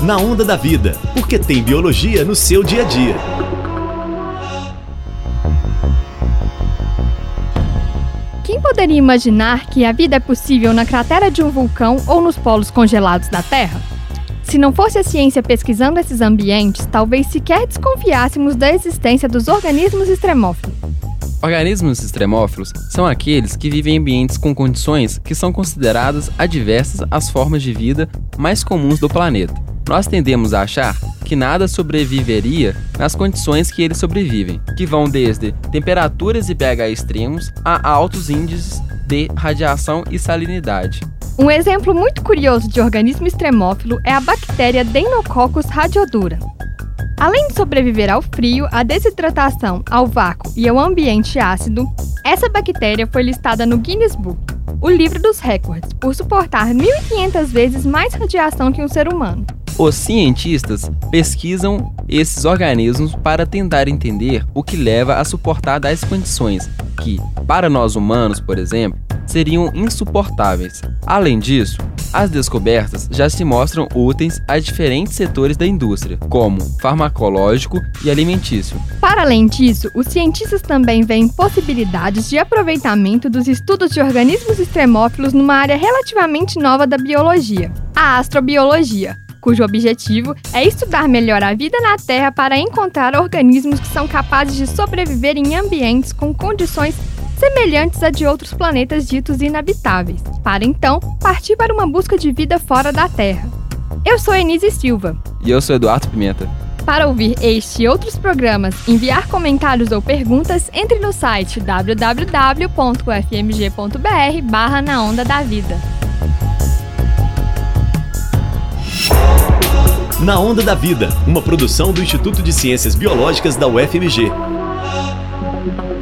Na Onda da Vida, porque tem biologia no seu dia a dia. Quem poderia imaginar que a vida é possível na cratera de um vulcão ou nos polos congelados da Terra? Se não fosse a ciência pesquisando esses ambientes, talvez sequer desconfiássemos da existência dos organismos extremófilos. Organismos extremófilos são aqueles que vivem em ambientes com condições que são consideradas adversas às formas de vida mais comuns do planeta. Nós tendemos a achar que nada sobreviveria nas condições que eles sobrevivem, que vão desde temperaturas e pH extremos a altos índices de radiação e salinidade. Um exemplo muito curioso de organismo extremófilo é a bactéria Deinococcus radiodura. Além de sobreviver ao frio, à desidratação, ao vácuo e ao ambiente ácido, essa bactéria foi listada no Guinness Book, o livro dos recordes, por suportar 1.500 vezes mais radiação que um ser humano. Os cientistas pesquisam esses organismos para tentar entender o que leva a suportar tais condições, que, para nós humanos, por exemplo, seriam insuportáveis. Além disso, as descobertas já se mostram úteis a diferentes setores da indústria, como farmacológico e alimentício. Para além disso, os cientistas também veem possibilidades de aproveitamento dos estudos de organismos extremófilos numa área relativamente nova da biologia, a astrobiologia, cujo objetivo é estudar melhor a vida na Terra para encontrar organismos que são capazes de sobreviver em ambientes com condições semelhantes a de outros planetas ditos inabitáveis, para então partir para uma busca de vida fora da Terra. Eu sou Enise Silva. E eu sou Eduardo Pimenta. Para ouvir este e outros programas, enviar comentários ou perguntas, entre no site www.ufmg.br/Na Onda da Vida. Na Onda da Vida, uma produção do Instituto de Ciências Biológicas da UFMG.